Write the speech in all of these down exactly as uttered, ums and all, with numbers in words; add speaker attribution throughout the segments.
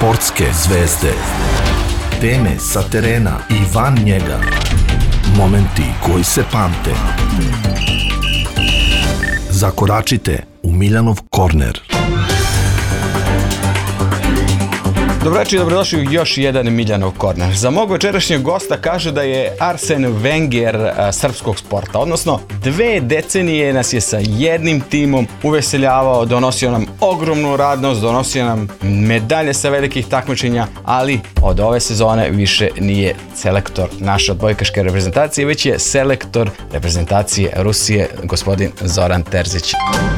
Speaker 1: Sportske zvezde. Teme sa terena i van njega. Momenti koji se pamte. Zakoračite u Miljanov korner.
Speaker 2: Dobroveče i dobrodošli u još jedan Miljanov korner. Za mog večerašnjeg gosta kaže da je Arsen Wenger a, srpskog sporta, odnosno dve decenije nas je sa jednim timom uveseljavao, donosio nam ogromnu radnost, donosio nam medalje sa velikih takmičenja, ali od ove sezone više nije selektor naše odbojkaške reprezentacije, već je selektor reprezentacije Rusije, gospodin Zoran Terzić.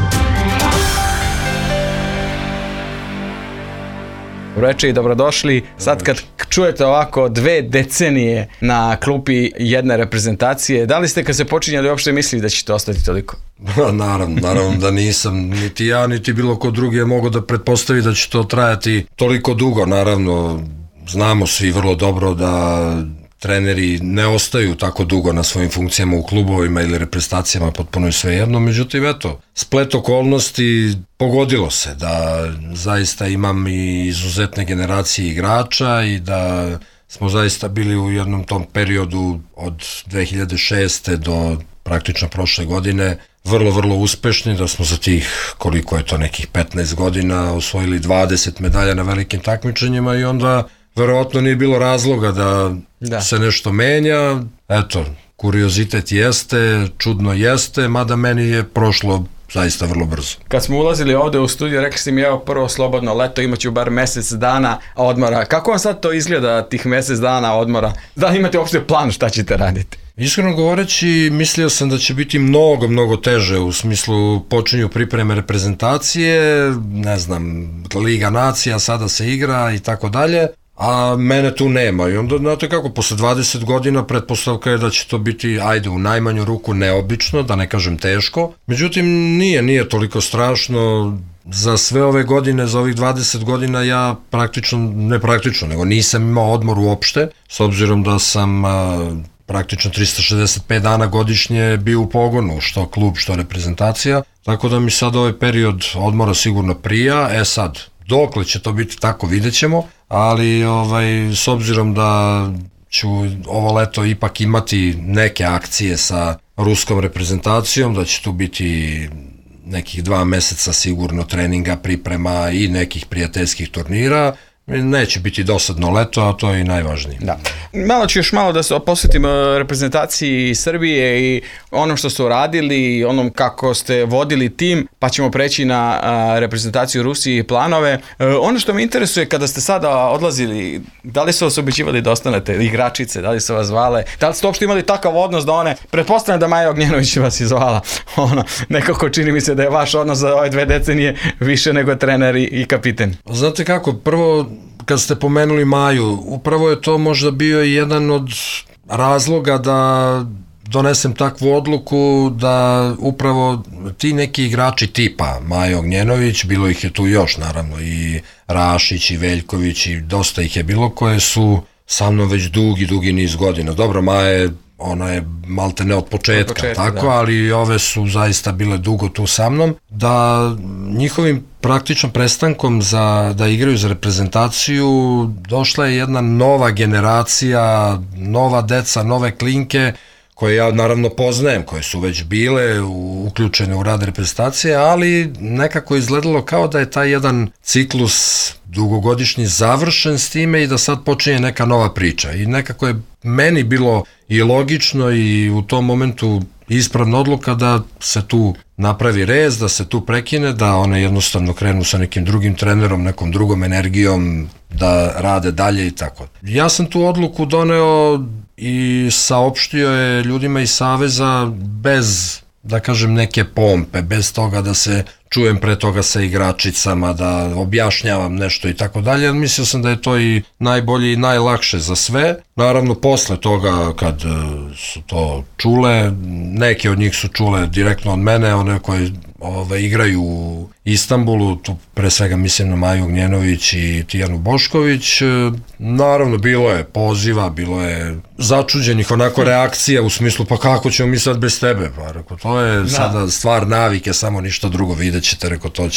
Speaker 2: Dobroveče i dobrodošli. Sad kad čujete ovako dve decenije na klupi jedne reprezentacije, da li ste kad se počinjali uopšte mislili da ćete ostati toliko?
Speaker 3: Naravno, naravno da nisam, niti ja, niti bilo ko drugi je mogao da pretpostavi da će to trajati toliko dugo. Naravno, znamo svi vrlo dobro da treneri ne ostaju tako dugo na svojim funkcijama u klubovima ili reprezentacijama, potpuno je svejedno. Međutim, eto, splet okolnosti pogodilo se da zaista imam i izuzetne generacije igrača i da smo zaista bili u jednom tom periodu od dve hiljade šeste do praktično prošle godine vrlo, vrlo uspešni, da smo za tih, koliko je to, nekih petnaest godina osvojili dvadeset medalja na velikim takmičenjima i onda verovatno nije bilo razloga da, da se nešto menja. Eto, kuriozitet jeste, čudno jeste, mada meni je prošlo zaista vrlo brzo.
Speaker 2: Kad smo ulazili ovde u studiju, rekli ste mi, evo, prvo slobodno leto, imaću bar mesec dana odmora. Kako vam sad to izgleda, tih mesec dana odmora? Da li imate uopšte plan šta ćete raditi?
Speaker 3: Iskreno govoreći, mislio sam da će biti mnogo, mnogo teže, u smislu počinju pripreme reprezentacije, ne znam, Liga nacija sada se igra i tako dalje, a mene tu nema. I onda, znate kako, posle dvadeset godina pretpostavka je da će to biti, ajde, u najmanju ruku neobično, da ne kažem teško. Međutim, nije, nije toliko strašno. Za sve ove godine, za ovih dvadeset godina ja praktično, ne praktično, nego nisam imao odmor uopšte, s obzirom da sam a, praktično trista šezdeset pet dana godišnje bio u pogonu, što klub, što reprezentacija, tako da mi sad ovaj period odmora sigurno prija. E sad, dokle će to biti tako, vidjet ćemo, ali ovaj, s obzirom da ću ovo leto ipak imati neke akcije sa ruskom reprezentacijom, da će tu biti nekih dva meseca sigurno treninga, priprema i nekih prijateljskih turnira, neće biti dosadno leto, a to je i najvažnije.
Speaker 2: Da. Malo ću još malo da se posvetim reprezentaciji Srbije i onom što ste uradili i onom kako ste vodili tim, pa ćemo preći na reprezentaciju Rusije i planove. Ono što me interesuje, kada ste sada odlazili, da li su vas obećivali da ostanete igračice, da li su vas zvale, da li ste uopšte imali takav odnos da one, pretpostavljam da Maja Ognjenović vas je zvala, ono, nekako čini mi se da je vaš odnos za ove dve decenije više nego trener i kapiten.
Speaker 3: Znate kako, prvo, kad ste pomenuli Maju, upravo je to možda bio jedan od razloga da donesem takvu odluku, da upravo ti neki igrači tipa Maja Ognjenović, bilo ih je tu još naravno, i Rašić i Veljković i dosta ih je bilo, koje su sa mnom već dugi, dugi niz godina. Dobro, Maja je, ona je malte ne od početka, od početka tako, da. Ali ove su zaista bile dugo tu sa mnom, da njihovim praktično prestankom za, da igraju za reprezentaciju došla je jedna nova generacija, nova deca, nove klinke, koje ja naravno poznajem, koje su već bile uključene u rad reprezentacije, ali nekako izgledalo kao da je taj jedan ciklus dugogodišnji završen s time i da sad počinje neka nova priča. I nekako je meni bilo i logično i u tom momentu ispravna odluka da se tu napravi rez, da se tu prekine, da one jednostavno krenu sa nekim drugim trenerom, nekom drugom energijom, da rade dalje i tako. Ja sam tu odluku doneo i saopštio je ljudima iz Saveza bez, da kažem, neke pompe, bez toga da se čujem pre toga sa igračicama, da objašnjavam nešto i tako dalje. Mislio sam da je to i najbolje i najlakše za sve. Naravno, posle toga kad su to čule, neke od njih su čule direktno od mene, one koje ove, igraju u Istanbulu, tu pre svega mislim na Maju Ognjenović i Tijanu Bošković. Naravno, bilo je poziva, bilo je začuđenih onako reakcija u smislu, pa kako ćemo mi sad bez tebe? Pa, reko, to je sada stvar navike, samo ništa drugo, vidjet ćete, reko, to će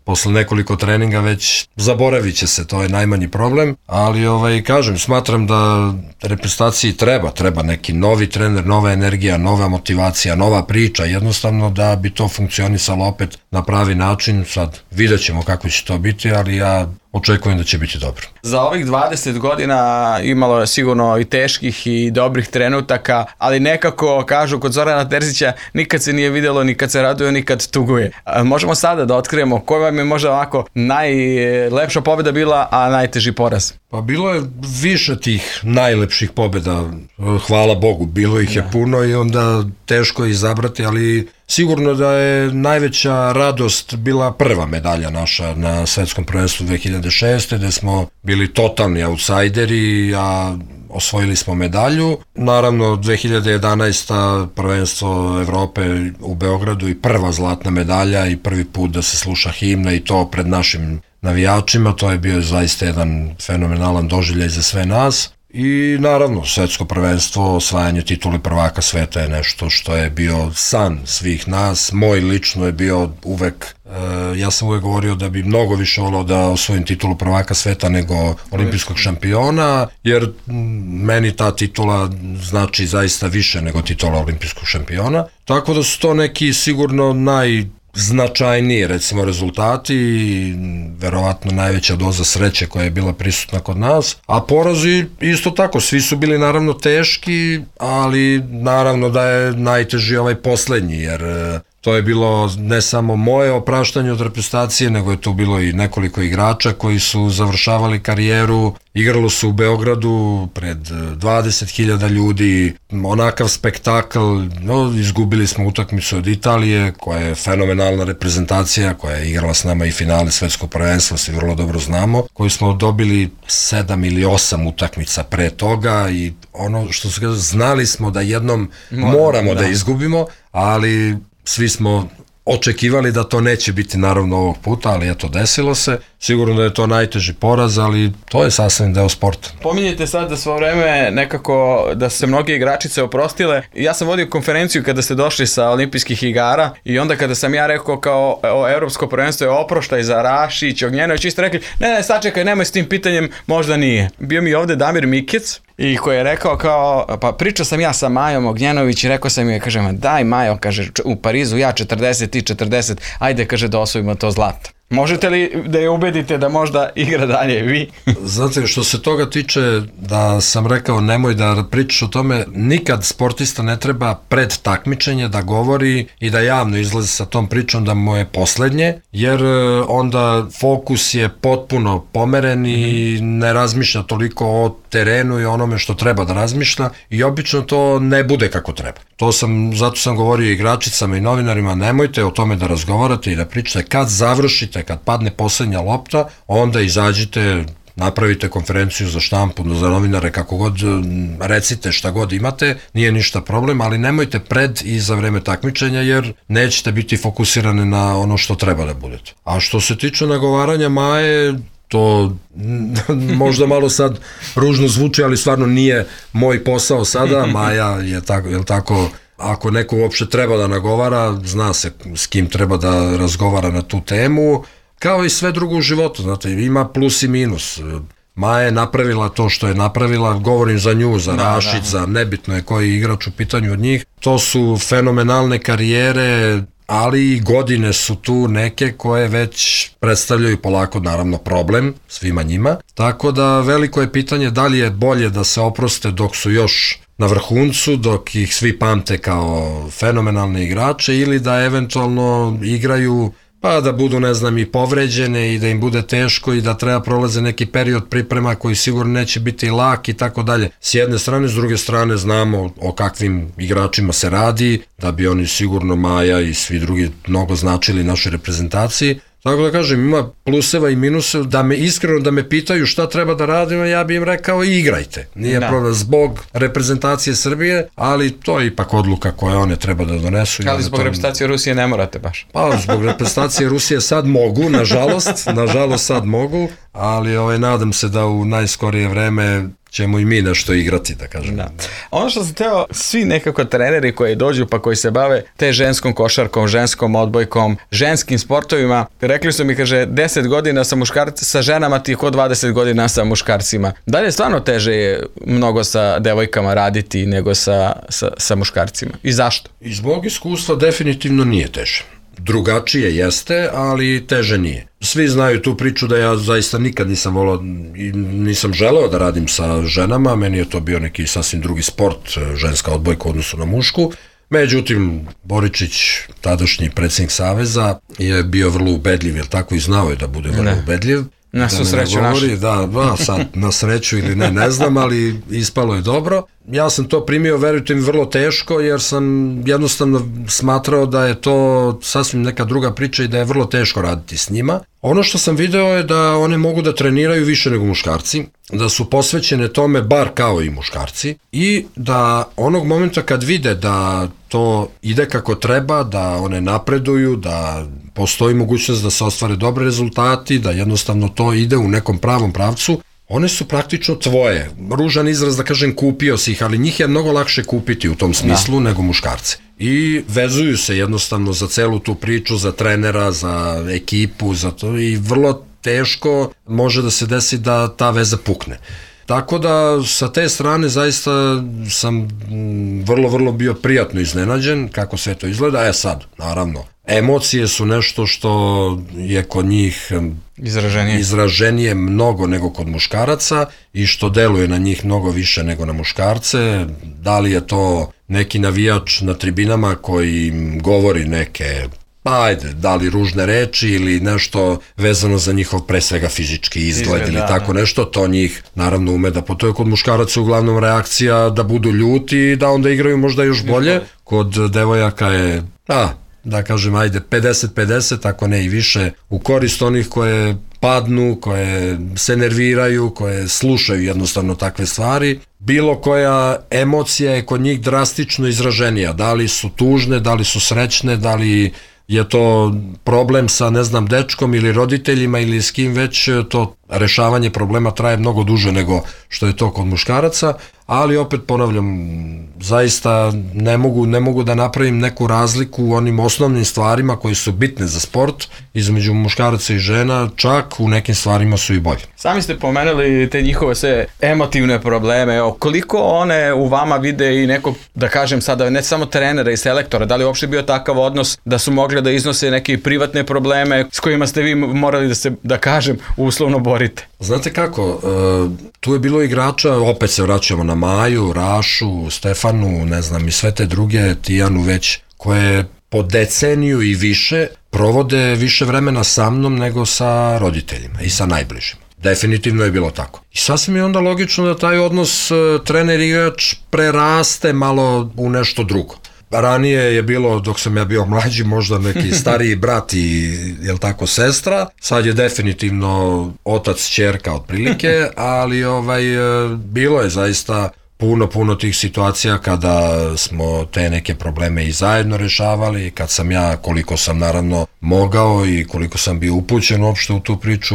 Speaker 3: posle nekoliko treninga već zaboravit će se, to je najmanji problem, ali ovaj, kažem, smatram da reprezentaciji treba, treba neki novi trener, nova energija, nova motivacija, nova priča, jednostavno da bi to funkcionisalo opet na pravi način. Sad vidjet ćemo kako će to biti, ali ja očekujem da će biti dobro.
Speaker 2: Za ovih dvadeset godina imalo je sigurno i teških i dobrih trenutaka, ali nekako, kažu kod Zorana Terzića, nikad se nije vidjelo ni kad se raduje, ni kad tuguje. Možemo sada da otkrijemo koja vam je možda ovako najlepša pobjeda bila, a najteži poraz?
Speaker 3: Pa bilo je više tih najlepših pobjeda, hvala Bogu, bilo ih je da. puno i onda teško je izabrati, ali sigurno da je najveća radost bila prva medalja naša na svetskom prvenstvu dve hiljade šeste. gde smo bili totalni autsajderi, a osvojili smo medalju. Naravno, dve hiljade jedanaeste. prvenstvo Evrope u Beogradu i prva zlatna medalja i prvi put da se sluša himna i to pred našim navijačima, to je bio zaista jedan fenomenalan doživljaj za sve nas. I naravno, svetsko prvenstvo, osvajanje titule prvaka sveta je nešto što je bio san svih nas. Moj lično je bio uvek, e, ja sam uvek govorio da bi mnogo više volao da osvojim titulu prvaka sveta nego olimpijskog šampiona, jer meni ta titula znači zaista više nego titula olimpijskog šampiona. Tako da su to neki sigurno naj značajniji, recimo, rezultati i verovatno najveća doza sreće koja je bila prisutna kod nas, a porazi isto tako, svi su bili naravno teški, ali naravno da je najteži ovaj poslednji, jer to je bilo ne samo moje opraštanje od reprezentacije, nego je tu bilo i nekoliko igrača koji su završavali karijeru, igralo su u Beogradu pred dvadeset hiljada ljudi, onakav spektakl, no, izgubili smo utakmicu od Italije, koja je fenomenalna reprezentacija, koja je igrala s nama i finale svetskog prvenstva, svi vrlo dobro znamo, koji smo dobili sedam ili osam utakmica pre toga i ono što se kaže, znali smo da jednom moramo, moramo da. da izgubimo, ali svi smo očekivali da to neće biti naravno ovog puta, ali eto, desilo se. Sigurno da je to najteži poraz, ali to je sasvim deo sporta.
Speaker 2: Pominjete sad da svo vreme nekako da su se mnoge igračice oprostile. Ja sam vodio konferenciju kada ste došli sa olimpijskih igara i onda kada sam ja rekao kao o, evropsko prvenstvo je oproštaj za Rašić, Ognjenović, vi ste rekli ne, ne, sačekaj, nemoj s tim pitanjem, možda nije. Bio mi ovde Damir Mikec i koji je rekao kao, pa pričao sam ja sa Majom Ognjenović i rekao sam joj, kažem, daj Majo, kaže, u Parizu ja četrdeset i četrdeset, ajde, kaže, da osvojimo to zlato. Možete li da je ubedite da možda igra dalje vi?
Speaker 3: Znate, što se toga tiče, da sam rekao nemoj da pričaš o tome, nikad sportista ne treba pred takmičenje da govori i da javno izlazi sa tom pričom da mu je poslednje, jer onda fokus je potpuno pomeren i ne razmišlja toliko o terenu i onome što treba da razmišlja i obično to ne bude kako treba. To sam, zato sam govorio igračicama i novinarima, nemojte o tome da razgovarate i da pričate. Kad završite, kad padne poslednja lopta, onda izađite, napravite konferenciju za štampu, za novinare, kako god, recite šta god imate, nije ništa problem, ali nemojte pred i za vreme takmičenja, jer nećete biti fokusirani na ono što treba da budete. A što se tiče nagovaranja Maje, to možda malo sad ružno zvuči, ali stvarno nije moj posao sada. Maja je tako, je tako, ako neko uopšte treba da nagovara, zna se s kim treba da razgovara na tu temu, kao i sve drugo u životu, znate, ima plus i minus. Maja je napravila to što je napravila, govorim za nju, za Rašić, za nebitno je koji igrač u pitanju od njih. To su fenomenalne karijere, ali i godine su tu neke koje već predstavljaju polako naravno problem svima njima. Tako da veliko je pitanje da li je bolje da se oproste dok su još na vrhuncu, dok ih svi pamte kao fenomenalne igrače, ili da eventualno igraju pa da budu, ne znam, i povređene i da im bude teško i da treba prolaze neki period priprema koji sigurno neće biti lak i tako dalje. S jedne strane, s druge strane znamo o kakvim igračima se radi, da bi oni sigurno, Maja i svi drugi, mnogo značili našoj reprezentaciji. Tako da kažem, ima pluseva i minuseva, da me iskreno da me pitaju šta treba da radimo, ja bi im rekao igrajte. Nije da. problem zbog reprezentacije Srbije, ali to je ipak odluka koje one treba da donesu.
Speaker 2: Ali zbog tom... reprezentacije Rusije ne morate baš.
Speaker 3: Pa zbog reprezentacije Rusije sad mogu, nažalost, nažalost sad mogu, ali ovaj, nadam se da u najskorije vreme ćemo i mi nešto igrati, da kažem.
Speaker 2: Da. Ono što sam teo, svi nekako treneri koji dođu pa koji se bave te ženskom košarkom, ženskom odbojkom, ženskim sportovima, rekli su mi, kaže, deset godina sa muškarci, sa ženama ti je ko dvadeset godina sa muškarcima. Da li je stvarno teže mnogo sa devojkama raditi nego sa, sa, sa muškarcima? I zašto?
Speaker 3: Iz mog iskustva definitivno nije teže. Drugačije jeste, ali teže nije. Svi znaju tu priču da ja zaista nikad nisam volao i nisam želeo da radim sa ženama, meni je to bio neki sasvim drugi sport, ženska odbojka u odnosu na mušku. Međutim, Boričić, tadašnji predsjednik Saveza, je bio vrlo ubedljiv, jer tako i znao je da bude vrlo ne. ubedljiv.
Speaker 2: Na svu sreću našu.
Speaker 3: Da, da, sad na sreću ili ne, ne znam, ali ispalo je dobro. Ja sam to primio, verujte mi, vrlo teško, jer sam jednostavno smatrao da je to sasvim neka druga priča i da je vrlo teško raditi s njima. Ono što sam video je da one mogu da treniraju više nego muškarci, da su posvećene tome bar kao i muškarci i da onog momenta kad vide da to ide kako treba, da one napreduju, da postoji mogućnost da se ostvare dobre rezultati, da jednostavno to ide u nekom pravom pravcu, one su praktično tvoje. Ružan izraz da kažem kupio si ih, ali njih je mnogo lakše kupiti u tom smislu da. nego muškarce. I vezuju se jednostavno za celu tu priču, za trenera, za ekipu, za to i vrlo teško može da se desi da ta veza pukne. Tako da sa te strane zaista sam vrlo, vrlo bio prijatno iznenađen kako sve to izgleda. E sad, naravno, emocije su nešto što je kod njih
Speaker 2: izraženije.
Speaker 3: izraženije mnogo nego kod muškaraca i što deluje na njih mnogo više nego na muškarce. Da li je to neki navijač na tribinama koji im govori neke, pa ajde, da li ružne reči ili nešto vezano za njihov pre svega fizički izgled, izgled ili da, tako da. nešto, to njih naravno ume da potoje. Kod muškaraca uglavnom reakcija da budu ljuti i da onda igraju možda još bolje. Kod devojaka je, a, da kažem, ajde, pedeset pedeset, ako ne i više, u korist onih koje padnu, koje se nerviraju, koje slušaju jednostavno takve stvari. Bilo koja emocija je kod njih drastično izraženija. Da li su tužne, da li su srećne, da li je to problem sa, ne znam, dečkom ili roditeljima ili s kim već, to rešavanje problema traje mnogo duže nego što je to kod muškaraca, ali opet ponavljam, zaista ne mogu, ne mogu da napravim neku razliku u onim osnovnim stvarima koji su bitne za sport između muškaraca i žena, čak u nekim stvarima su i bolje.
Speaker 2: Sami ste pomenuli te njihove sve emotivne probleme, evo, koliko one u vama vide i nekog, da kažem sada, ne samo trenera i selektora, da li je uopšte bio takav odnos da su mogli da iznose neke privatne probleme s kojima ste vi morali da se, da kažem, uslovno borite?
Speaker 3: Znate kako, tu je bilo igrača, opet se vraćamo na Maju, Rašu, Stefanu, ne znam, i sve te druge, Tijanu već, koje po deceniju i više provode više vremena sa mnom nego sa roditeljima i sa najbližima. Definitivno je bilo tako. I sasvim je onda logično da taj odnos trener-igrač preraste malo u nešto drugo. Ranije je bilo, dok sam ja bio mlađi, možda neki stariji brat i, jel tako, sestra. Sad je definitivno otac, ćerka otprilike, ali ovaj, bilo je zaista puno, puno tih situacija kada smo te neke probleme i zajedno rešavali, kad sam ja, koliko sam naravno mogao i koliko sam bio upućen uopšte u tu priču,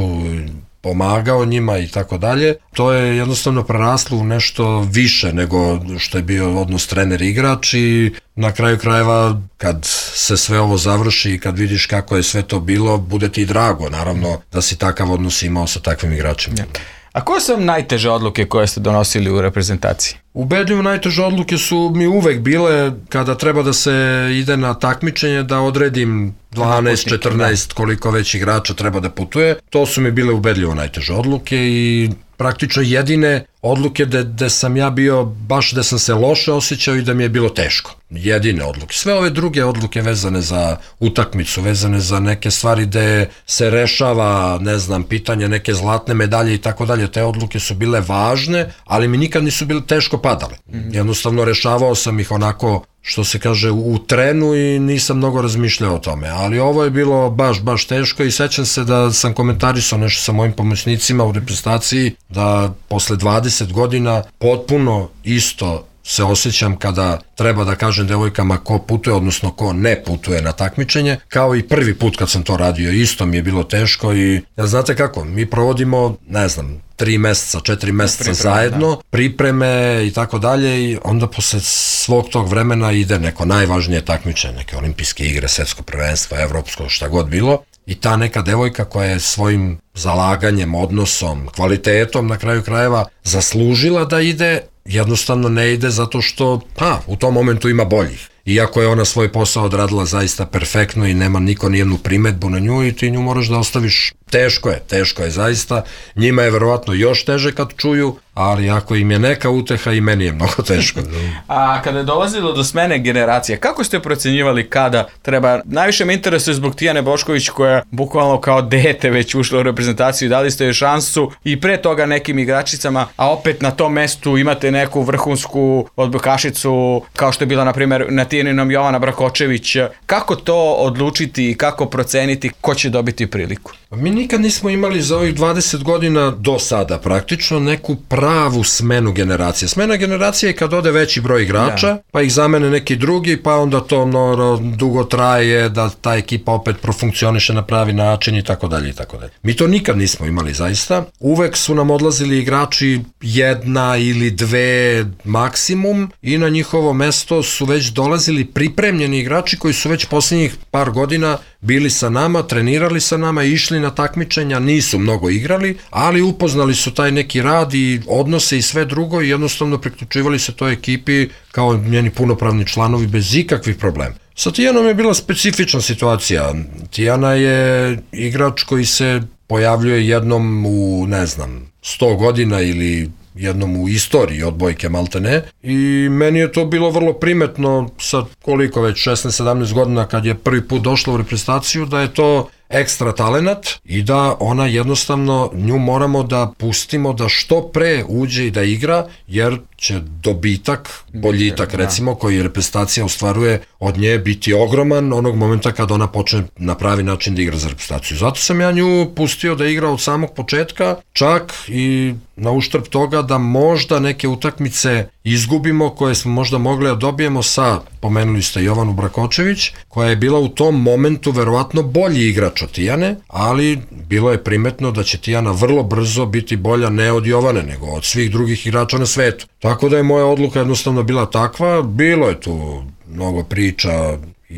Speaker 3: pomagao njima i tako dalje. To je jednostavno preraslo u nešto više nego što je bio odnos trener-igrač i na kraju krajeva kad se sve ovo završi i kad vidiš kako je sve to bilo, bude ti drago, naravno, da si takav odnos imao sa takvim igračima.
Speaker 2: Ja. A koje su najteže odluke koje ste donosili u reprezentaciji?
Speaker 3: Ubedljivo najteže odluke su mi uvek bile kada treba da se ide na takmičenje, da odredim dvanaest četrnaest koliko već igrača treba da putuje. To su mi bile ubedljivo najteže odluke i praktično jedine odluke gde sam ja bio baš gde sam se loše osjećao i da mi je bilo teško. Jedine odluke. Sve ove druge odluke vezane za utakmicu, vezane za neke stvari gde se rešava, ne znam, pitanje neke zlatne medalje i tako dalje, te odluke su bile važne, ali mi nikad nisu bile teško padale. Jednostavno rešavao sam ih onako, što se kaže, u trenu i nisam mnogo razmišljao o tome, ali ovo je bilo baš, baš teško i sećam se da sam komentarisao nešto sa mojim pomoćnicima u reprezentaciji, da posle dvadeset godina potpuno isto se osjećam kada treba da kažem devojkama ko putuje, odnosno ko ne putuje na takmičenje, kao i prvi put kad sam to radio, isto mi je bilo teško i, ja, znate kako, mi provodimo, ne znam, tri meseca, četiri meseca pripreme, zajedno, da. pripreme i tako dalje i onda posle svog tog vremena ide neko najvažnije takmičenje, neke olimpijske igre, svetsko prvenstvo, evropsko, šta god bilo. I ta neka devojka koja je svojim zalaganjem, odnosom, kvalitetom na kraju krajeva zaslužila da ide, jednostavno ne ide zato što, pa, u tom momentu ima boljih. Iako je ona svoj posao odradila zaista perfektno i nema niko nijednu primetbu na nju i ti nju moraš da ostaviš. Teško je, teško je zaista. Njima je verovatno još teže kad čuju, ali ako im je neka uteha i meni je mnogo teško.
Speaker 2: A kada je dolazilo do smene generacije, kako ste procenjivali kada treba? Najviše me interesuje zbog Tijane Bošković koja bukvalno kao dete već ušla u reprezentaciju, dali ste joj šansu i pre toga nekim igračicama, a opet na tom mestu imate neku vrhunsku odbojkašicu kao što je bila na primjer na Tijaninom Jovana Brakočević. Kako to odlučiti i kako proceniti ko će dobiti priliku?
Speaker 3: Mi nikad nismo imali za ovih dvadeset godina do sada praktično neku pravu smenu generacije. Smena generacije je kad ode veći broj igrača, ja. pa ih zamene neki drugi, pa onda to no, dugo traje, da ta ekipa opet profunkcioniše na pravi način i tako dalje i tako dalje. Mi to nikad nismo imali zaista. Uvek su nam odlazili igrači jedna ili dve maksimum i na njihovo mesto su već dolazili pripremljeni igrači koji su već posljednjih par godina bili sa nama, trenirali sa nama, išli na takmičenja, nisu mnogo igrali, ali upoznali su taj neki rad i odnose i sve drugo i jednostavno priključivali se toj ekipi kao njeni punopravni članovi bez ikakvih problema. Sa Tijanom je bila specifična situacija. Tijana je igrač koji se pojavljuje jednom u, ne znam, sto godina ili jednom u istoriji odbojke maltene i meni je to bilo vrlo primetno sa koliko već šesnaest sedamnaest godina kad je prvi put došla u reprezentaciju da je to ekstra talenat i da ona jednostavno nju moramo da pustimo da što pre uđe i da igra jer će dobitak, boljitak recimo koji reprezentacija ostvaruje od nje biti ogroman onog momenta kad ona počne na pravi način da igra za reprezentaciju. Zato sam ja nju pustio da igra od samog početka, čak i na uštrb toga da možda neke utakmice izgubimo koje smo možda mogli da dobijemo sa, pomenuli ste Jovanu Brakočević, koja je bila u tom momentu verovatno bolji igrač od Tijane, ali bilo je primetno da će Tijana vrlo brzo biti bolja ne od Jovane, nego od svih drugih igrača na svetu. Tako da je moja odluka jednostavno bila takva, bilo je tu mnogo priča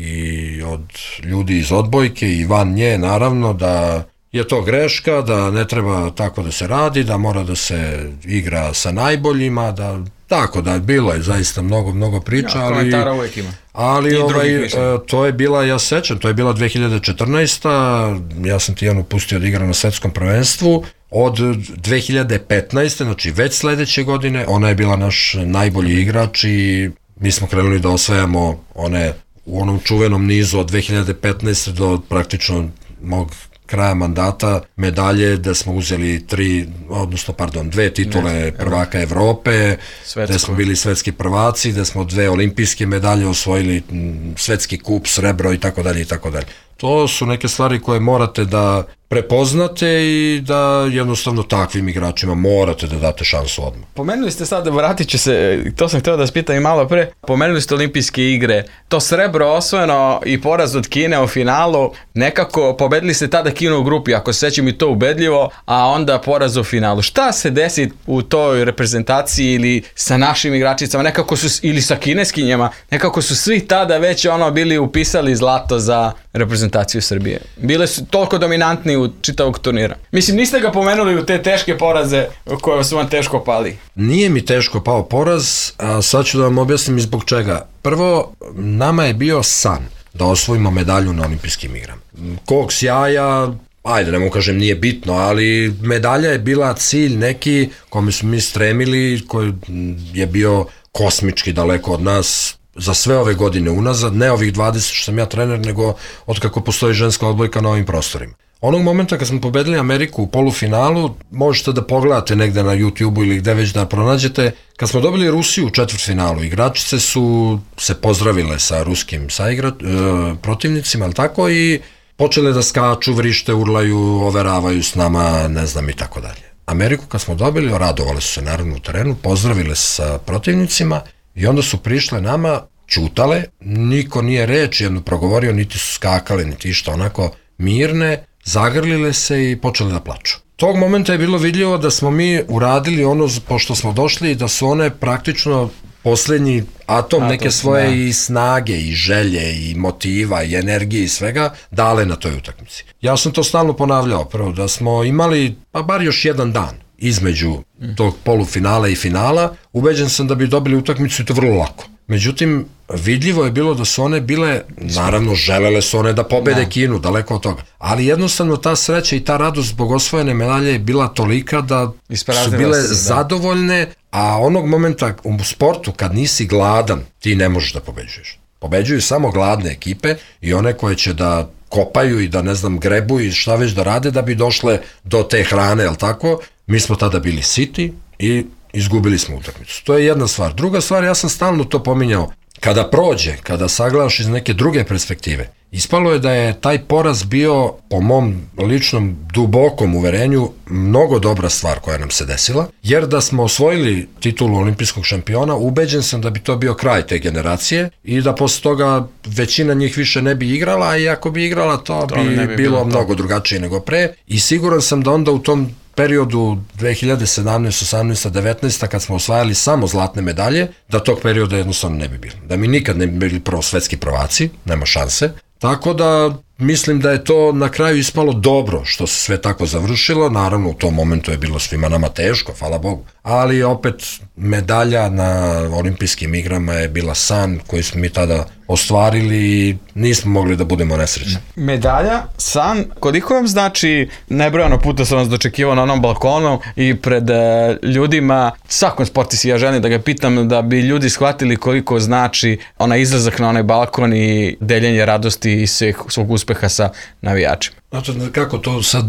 Speaker 3: i od ljudi iz odbojke i van nje naravno da je to greška, da ne treba tako da se radi, da mora da se igra sa najboljima, da tako da bilo je zaista mnogo, mnogo priča,
Speaker 2: ja,
Speaker 3: ali,
Speaker 2: komentara uvijek ima.
Speaker 3: ali ovaj, to je bila, ja sećam, to je bila dve hiljade četrnaesta. Ja sam Tijanu pustio da igra na svetskom prvenstvu. Od dve hiljade petnaeste. znači već sledeće godine, ona je bila naš najbolji igrač i mi smo krenuli da osvajamo one u onom čuvenom nizu od dve hiljade petnaeste. do praktično mog kraja mandata medalje da smo uzeli tri, odnosno pardon, dve titule ne, prvaka Evrope, Svetsko. Da smo bili svetski prvaci, da smo dve olimpijske medalje osvojili, svetski kup, srebro i tako dalje i tako dalje. To su neke stvari koje morate da prepoznate i da jednostavno takvim igračima morate da date šansu odmah.
Speaker 2: Pomenuli ste sad, vratit ću se, to sam htio da spitam i malo pre, pomenuli ste olimpijske igre, to srebro osvojeno i poraz od Kine u finalu, nekako pobedili ste tada Kinu u grupi, ako se sećam i to ubedljivo, a onda poraz u finalu. Šta se desi u toj reprezentaciji ili sa našim igračicama, nekako su, ili sa kineskinjama, nekako su svi tada već ono bili upisali zlato za reprezentaciju Srbije. Bile su toliko dominantni u čitavog turnira. Mislim, niste ga pomenuli u te teške poraze koje su vam teško pali.
Speaker 3: Nije mi teško pao poraz, a sad ću da vam objasnim i zbog čega. Prvo, nama je bio san da osvojimo medalju na olimpijskim igrama. Kog sjaja, ajde, ne mogu kažem nije bitno, ali medalja je bila cilj neki kome smo mi stremili, koji je bio kosmički daleko od nas za sve ove godine unazad, ne ovih dvadeset što sam ja trener, nego od kako postoji ženska odbojka na ovim prostorima. Onog momenta kad smo pobedili Ameriku u polufinalu, možete da pogledate negde na YouTube-u ili gde već da pronađete, kad smo dobili Rusiju u četvrtfinalu, igračice su se pozdravile sa ruskim saigra, e, protivnicima, ali tako, i počele da skaču, vrište, urlaju, overavaju s nama, ne znam i tako dalje. Ameriku kad smo dobili, radovale su se naravno u terenu, pozdravile se sa protivnicima i onda su prišle nama, čutale, niko nije reč jedno progovorio, niti su skakale, niti išta, onako mirne, zagrlile se i počele da plaču. Tog momenta je bilo vidljivo da smo mi uradili ono, pošto smo došli, i da su one praktično posljednji atom A, neke svoje da. i snage, i želje, i motiva, i energije i svega dale na toj utakmici. Ja sam to stalno ponavljao, prvo da smo imali, pa bar još jedan dan između tog polufinala i finala, ubeđen sam da bi dobili utakmicu i to vrlo lako. Međutim, vidljivo je bilo da su one bile, naravno želele su one da pobede da. Kinu, daleko od toga, ali jednostavno ta sreća i ta radost zbog osvojene medalje je bila tolika da su bile se, da. zadovoljne, a onog momenta u sportu kad nisi gladan, ti ne možeš da pobeđuješ. Pobeđuju samo gladne ekipe i one koje će da kopaju i da, ne znam, grebu i šta već da rade da bi došle do te hrane, jel tako? Mi smo tada bili siti i izgubili smo utakmicu. To je jedna stvar. Druga stvar, ja sam stalno to pominjao, kada prođe, kada sagledaš iz neke druge perspektive, ispalo je da je taj poraz bio, po mom ličnom dubokom uverenju, mnogo dobra stvar koja nam se desila, jer da smo osvojili titulu olimpijskog šampiona, ubeđen sam da bi to bio kraj te generacije i da posle toga većina njih više ne bi igrala, a i ako bi igrala, to, to bi, bi bilo, bilo mnogo to. drugačije nego pre, i siguran sam da onda u tom periodu dve hiljade sedamnaeste, osamnaeste, devetnaeste kad smo osvajali samo zlatne medalje, da tog perioda jednostavno ne bi bilo. Da mi nikad ne bi bili prvo svetski prvaci, nema šanse. Tako da mislim da je to na kraju ispalo dobro što se sve tako završilo. Naravno u tom momentu je bilo svima nama teško, hvala Bogu. Ali opet medalja na olimpijskim igrama je bila san koji smo mi tada ostvarili i nismo mogli da budemo nesrećni.
Speaker 2: Medalja, san, koliko vam znači, nebrojano puta sam vas dočekivao na onom balkonu i pred uh, ljudima, svakom sportisti ja želim da ga pitam da bi ljudi shvatili koliko znači onaj izlazak na onaj balkon i deljenje radosti i svih, svog uspeha sa navijačima.
Speaker 3: Znači, kako to sad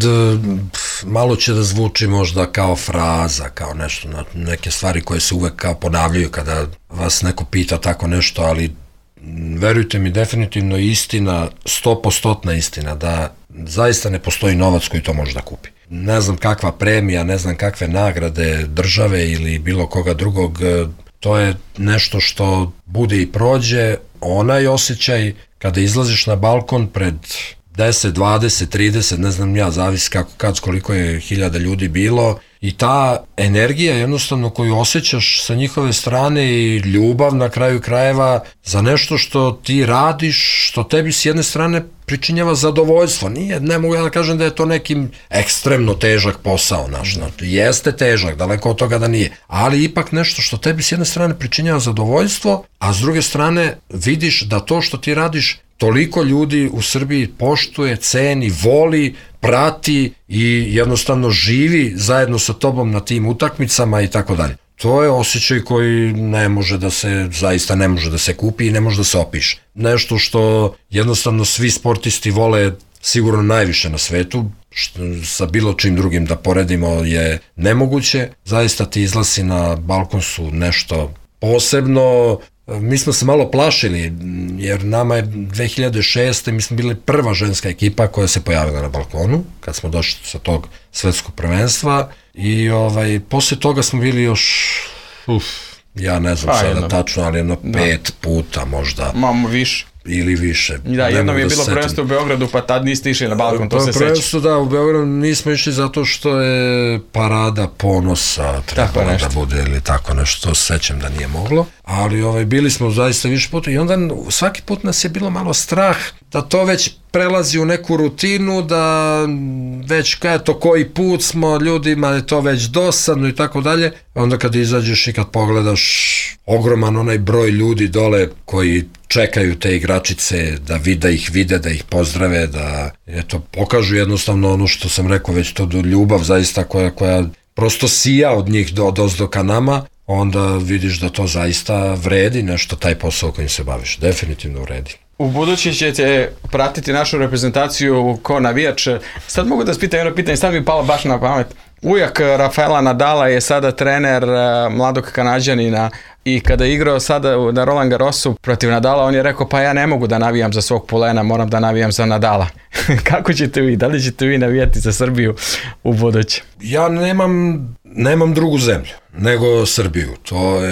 Speaker 3: malo će da zvuči možda kao fraza, kao nešto, neke stvari koje se uvek kao ponavljaju kada vas neko pita tako nešto, ali verujte mi, definitivno istina, stopostotna istina, da zaista ne postoji novac koji to može da kupi. Ne znam kakva premija, ne znam kakve nagrade države ili bilo koga drugog, to je nešto što bude i prođe, onaj osjećaj kada izlaziš na balkon pred deset, dvadeset, trideset, ne znam ja, zavisi kako, kad, koliko je hiljada ljudi bilo, i ta energija jednostavno koju osjećaš sa njihove strane i ljubav na kraju krajeva za nešto što ti radiš, što tebi s jedne strane pričinjava zadovoljstvo. Nije, ne mogu ja da kažem da je to nekim ekstremno težak posao naš, jeste težak, daleko od toga da nije, ali ipak nešto što tebi s jedne strane pričinjava zadovoljstvo, a s druge strane vidiš da to što ti radiš toliko ljudi u Srbiji poštuje, ceni, voli, prati i jednostavno živi zajedno sa tobom na tim utakmicama i tako dalje. To je osjećaj koji ne može da se, zaista ne može da se kupi i ne može da se opiše. Nešto što jednostavno svi sportisti vole sigurno najviše na svetu, što sa bilo čim drugim da poredimo je nemoguće. Zaista ti izlasi na balkon su nešto posebno. Mi smo se malo plašili, jer nama je dve hiljade šeste. mi smo bili prva ženska ekipa koja se pojavila na balkonu, kad smo došli sa tog svetskog prvenstva, i ovaj, posle toga smo bili još, uf, ja ne znam pa, sada jedno, tačno, ali jedno da. pet puta možda.
Speaker 2: Mamo više.
Speaker 3: Ili više.
Speaker 2: Da, jednom je da bilo prvenstvo u Beogradu, pa tad niste išli na balkon, to pa, se seća.
Speaker 3: Prvenstvo, da, u Beogradu nismo išli zato što je parada ponosa trebala da bude ili tako nešto, to se sećam da nije moglo, ali ovaj, bili smo zaista više puta i onda svaki put nas je bilo malo strah da to već prelazi u neku rutinu, da već kada to koji put smo, ljudima je to već dosadno i tako dalje. Onda kad izađeš i kad pogledaš ogroman onaj broj ljudi dole koji čekaju te igračice, da vide ih vide, da ih pozdrave, da eto, pokažu jednostavno ono što sam rekao već, to ljubav zaista koja, koja prosto sija od njih do, do, ka nama, onda vidiš da to zaista vredi nešto, taj posao kojim se baviš, definitivno vredi.
Speaker 2: U budući ćete pratiti našu reprezentaciju ko navijač. Sad mogu da spitam jedno pitanje, sad mi je palo baš na pamet. Ujak Rafaela Nadala je sada trener mladog Kanađanina i kada je igrao sada na Roland Garrosu protiv Nadala, on je rekao pa ja ne mogu da navijam za svog polena, moram da navijam za Nadala. Kako ćete vi, da li ćete vi navijati za Srbiju u budući?
Speaker 3: Ja nemam, nemam drugu zemlju nego Srbiju. To je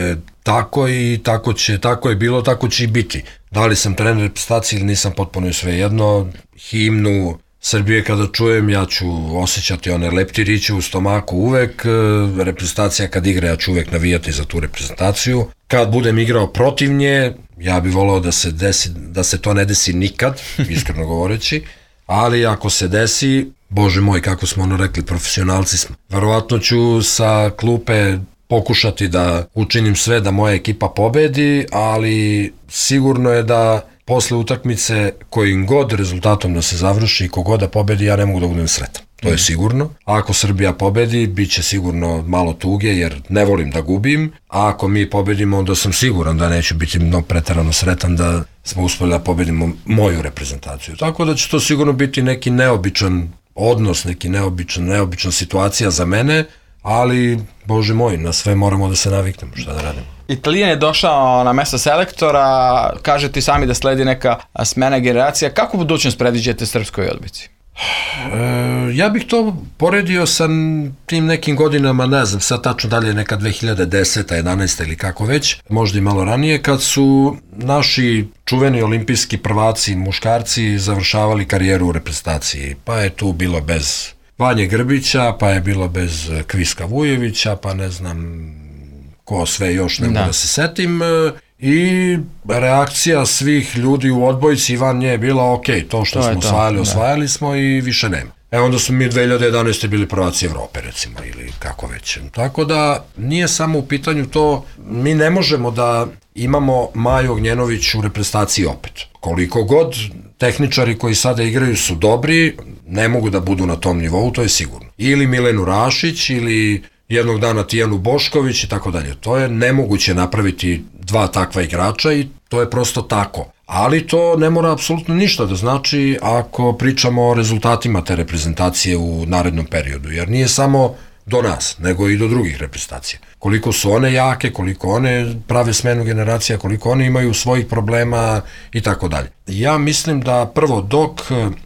Speaker 3: tako i tako će, tako je bilo, tako će i biti. Da li sam trener reprezentacije ili nisam, potpuno je sve jedno. Himnu Srbije kada čujem, ja ću osjećati one leptiriće u stomaku uvek. Reprezentacija kad igra, ja ću uvek navijati za tu reprezentaciju. Kad budem igrao protiv nje, ja bih volao da se desi, da se to ne desi nikad, iskreno govoreći, ali ako se desi, Bože moj, kako smo ono rekli, profesionalci smo. Verovatno ću sa klupe pokušati da učinim sve da moja ekipa pobedi, ali sigurno je da posle utakmice kojim god rezultatom da se završi, kogod da pobedi, ja ne mogu da budem sretan. To je sigurno. A ako Srbija pobedi, bit će sigurno malo tuge, jer ne volim da gubim. A ako mi pobedimo, onda sam siguran da neću biti mnogo preterano sretan da smo uspeli da pobedimo moju reprezentaciju. Tako da će to sigurno biti neki neobičan odnos, neki neobičan, neobična situacija za mene, ali, Bože moj, na sve moramo da se naviknemo, šta da radimo.
Speaker 2: Italijan je došao na mesto selektora, kažete sami da sledi neka smena generacija. Kako budućnost predviđate srpskoj odbojci?
Speaker 3: E, ja bih to poredio sa tim nekim godinama, ne znam, sad tačno dalje neka dve hiljade deseta, jedanaesta ili kako već, možda i malo ranije, kad su naši čuveni olimpijski prvaci, muškarci, završavali karijeru u reprezentaciji. Pa je tu bilo bez Vanje Grbića, pa je bilo bez Kviska Vujevića, pa ne znam ko sve još, ne mogu da. da se setim. I reakcija svih ljudi u odbojci i van nje je bila ok, to što to smo osvajali, osvajali smo i više nema. E onda smo mi dve hiljade jedanaeste bili prvaci Evrope, recimo, ili kako već. Tako da nije samo u pitanju to, mi ne možemo da imamo Maju Ognjenović u reprezentaciji opet. Koliko god tehničari koji sada igraju su dobri, ne mogu da budu na tom nivou, to je sigurno. Ili Milenu Rašić, ili jednog dana Tijanu Bošković i tako dalje. To je nemoguće napraviti dva takva igrača i to je prosto tako. Ali to ne mora apsolutno ništa da znači ako pričamo o rezultatima te reprezentacije u narednom periodu, jer nije samo do nas, nego i do drugih reprezentacija. Koliko su one jake, koliko one prave smenu generacija, koliko one imaju svojih problema i tako dalje. Ja mislim da prvo dok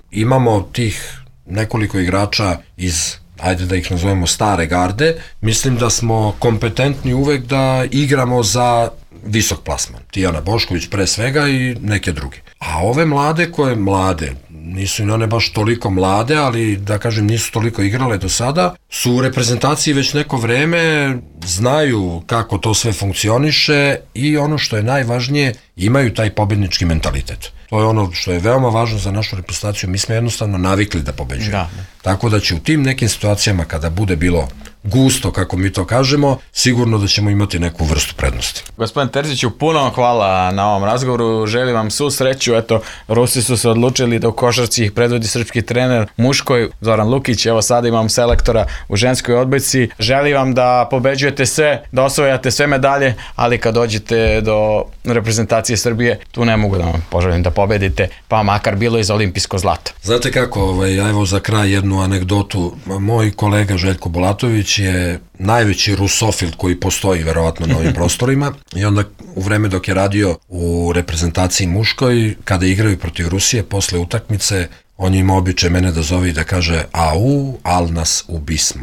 Speaker 3: imamo tih nekoliko igrača iz, ajde da ih nazovemo stare garde, mislim da smo kompetentni uvek da igramo za visok plasman. Tijana Bošković pre svega i neke druge. A ove mlade koje mlade, nisu i one baš toliko mlade, ali da kažem nisu toliko igrale do sada, su u reprezentaciji već neko vreme, znaju kako to sve funkcioniše i ono što je najvažnije, imaju taj pobednički mentalitet. To je ono što je veoma važno za našu reprezentaciju, mi smo jednostavno navikli da pobeđujemo. Da. Tako da će u tim nekim situacijama kada bude bilo gusto, kako mi to kažemo, sigurno da ćemo imati neku vrstu prednosti.
Speaker 2: Gospodin Terziću, puno vam hvala na ovom razgovoru, želim vam svu sreću, eto, Rusi su se odlučili da u košarci ih predvodi srpski trener muškoj, Zoran Lukić, evo sada imam selektora u ženskoj odbojci, želim vam da pobeđujete sve, da osvojate sve medalje, ali kad dođete do reprezentacije Srbije, tu ne mogu da vam poželim da pobedite, pa makar bilo i za olimpijsko zlato.
Speaker 3: Znate kako, ovaj, evo za kraj jednu anegdotu, moj kolega Željko Bulatović je najveći rusofil koji postoji verovatno na ovim prostorima i onda u vreme dok je radio u reprezentaciji muškoj, kada igraju protiv Rusije posle utakmice, on ima običaj mene da zove i da kaže au, al nas ubismo.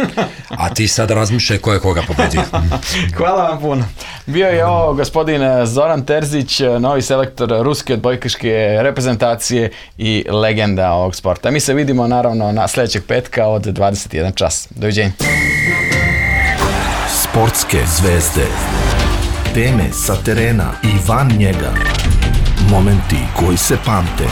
Speaker 3: A ti sad razmišljaj ko je koga pobedio.
Speaker 2: Hvala vam puno. Bio je ovo gospodin Zoran Terzić, novi selektor ruske odbojkaške reprezentacije i legenda ovog sporta. Mi se vidimo naravno na sljedećeg petka od dvadeset jedan čas. Doviđenja.
Speaker 1: Sportske zvezde, teme sa terena i van njega, momenti koji se pamte.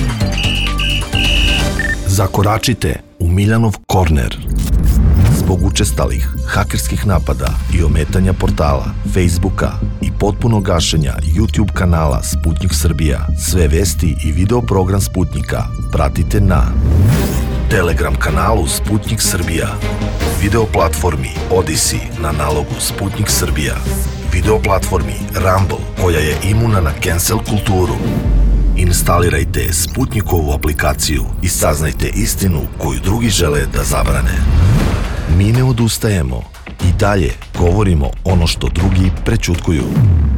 Speaker 1: Zakoračite u Miljanov korner. Zbog učestalih hakerskih napada i ometanja portala, Facebooka i potpunog gašenja YouTube kanala Sputnik Srbija, sve vesti i video program Sputnika pratite na Telegram kanalu Sputnik Srbija, video platformi Odyssey na nalogu Sputnik Srbija, video platformi Rumble koja je imuna na cancel kulturu. Instalirajte Sputnikovu aplikaciju i saznajte istinu koju drugi žele da zabrane. Mi ne odustajemo i dalje govorimo ono što drugi prećutkuju.